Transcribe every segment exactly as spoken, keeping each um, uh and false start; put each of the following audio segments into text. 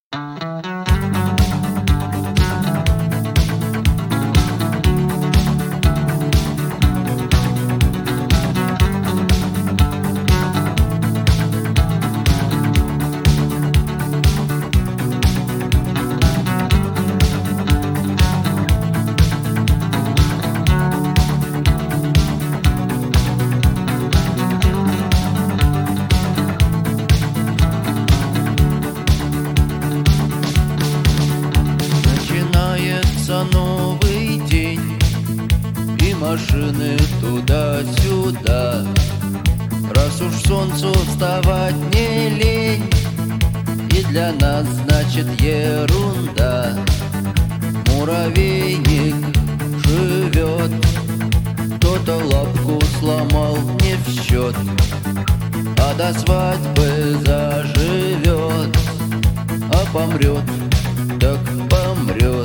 Новый день, и машины туда-сюда. Раз уж солнцу вставать не лень, и для нас значит ерунда. Муравейник живет, кто-то лапку сломал не в счет, а до свадьбы заживет, а помрет, так помрет.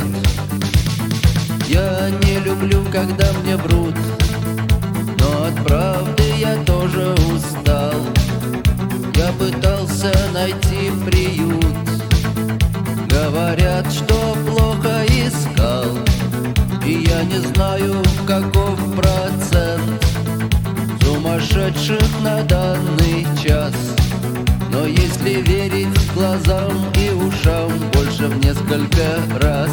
Я не люблю, когда мне врут, но от правды я тоже устал. Я пытался найти приют, говорят, что плохо искал, и я не знаю, каков процент сумасшедших на данный час. Но если верить глазам и ушам, больше в несколько раз.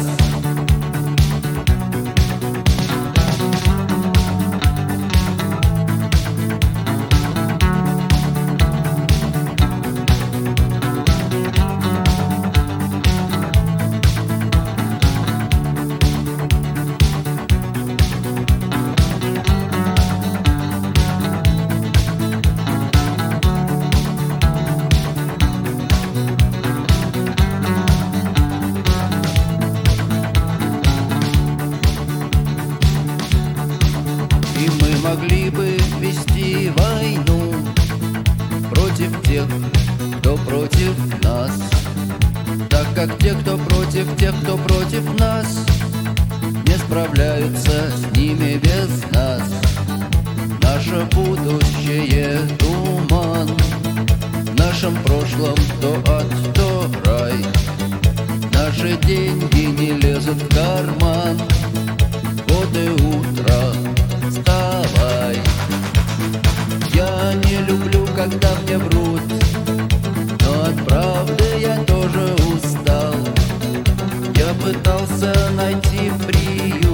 И мы могли бы вести войну против тех, кто против нас, так как те, кто против тех, кто против нас, не справляются с ними без нас. Наше будущее — туман, в нашем прошлом то ад, то рай. Наши деньги не лезут в карман, вот и утро, вставай. Я не люблю, когда мне врут, но от правды я тоже устал. Я пытался найти приют,